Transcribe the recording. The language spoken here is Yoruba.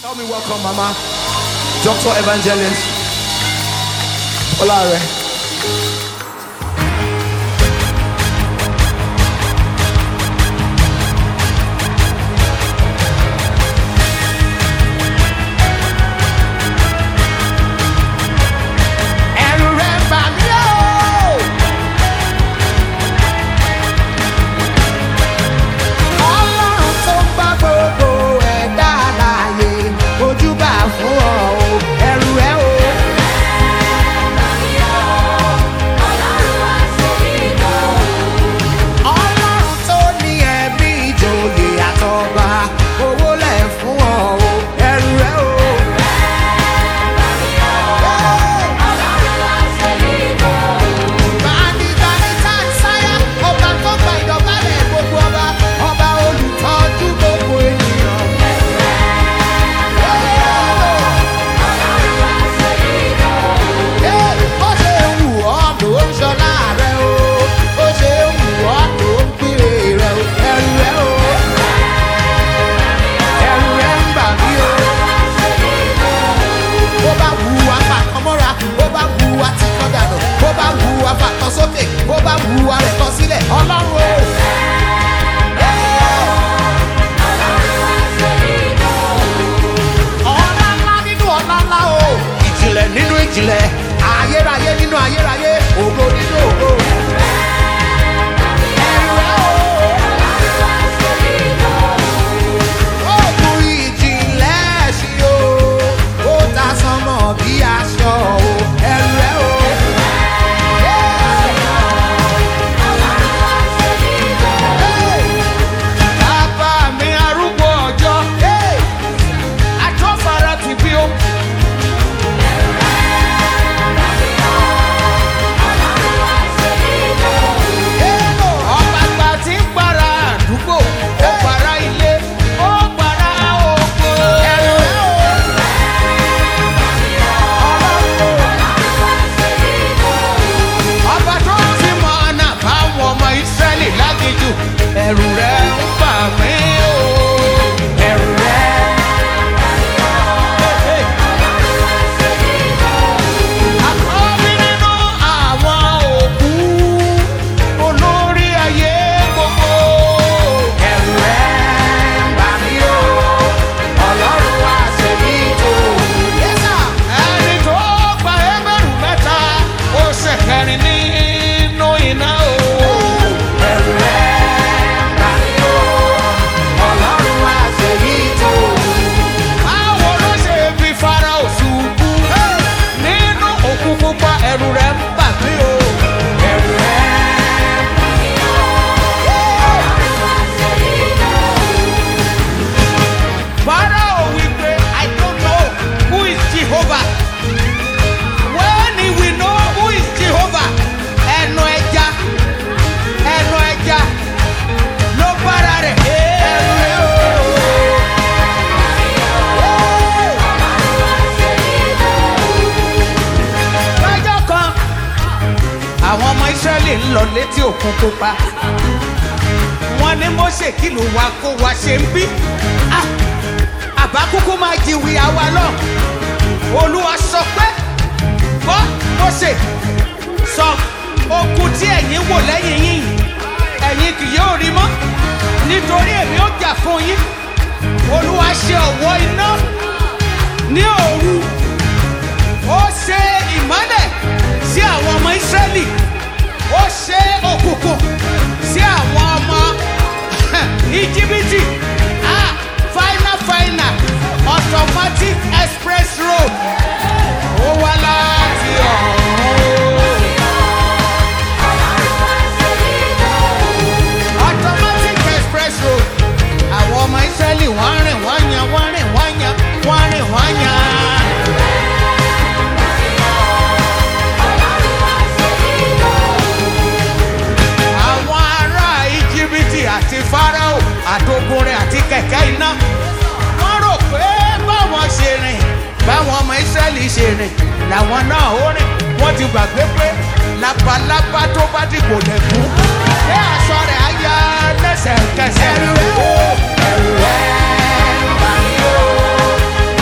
Help me welcome Mama, Dr. Evangelist Olare. Ayérayé nínú ayérayé, ògo nínú ògo. Ògùn ìjìnlẹ̀ ṣí o, ó ta sánmọ̀ bí aṣọ o, ẹrù rẹ̀ o. Bàbá mi arúgbó ọjọ́, àtọ́fara ti bí o. Ẹ̀rù rẹ̀ ń bà mí o, ẹ̀rù rẹ̀. Àkọ́bí nínú àwọn òkú, olórí ayé gbogbo. Ẹ̀rù rẹ̀ ń bà mí o, Ọlọ́run wá ṣe mí tó. Ẹni tó gba ẹgbẹ̀rún mẹ́ta, ó ṣèkẹrin nínú iná o. Ẹ̀rù rẹ̀. Ẹ̀rù rẹ̀ ń bà mí o, ẹ̀rù rẹ̀ ń bà mí o. Pharaoh wí pé I don't know who is Jehovah. When he will know who is Jehovah, ẹnu ẹja ló bára rẹ̀. Ẹ̀rù rẹ̀ o. Àwọn ọmọ Ísírẹ́lì ń lọ létí òkun pupa. Wọ́n ní Mósè kí ló wá kó wa ṣe ń bí. Àbá kúkú máa jìwì àwa lọ. Olúwa sọ pé gbọ́ Mósè sọ okùn tí ẹ̀yin wò lẹ́yìn yín ẹ̀yin kì yóò rí mọ́ nítorí èmi ó jà fún yín. Olúwa ṣe ọ̀wọ́ iná ní òru. Ó ṣe ìmọ́lẹ̀ sí àwọn ọmọ Ísírẹ́lì, ó ṣe òkùnkùn sí àwọn ọmọ Íjíbítì. Final automatic express road ó wá láti ọ̀run. Automatic express road àwọn ọmọ Ísírẹ́lì wọ́n rìn wọ́n yan. Àti Fáráò àtògùn rẹ̀ àti kẹ̀kẹ́ iná wọ́n rò pé báwọn ọmọ Ísírẹ́lì ṣe rìn làwọn náà ó rìn. Wọ́n ti gbàgbé pé labalábá tó bá dìbò lẹ́kùn ẹ aṣọ rẹ̀ á yá lẹ́sẹ̀kẹsẹ̀. Ẹ̀rù rẹ̀ ń bà mí o.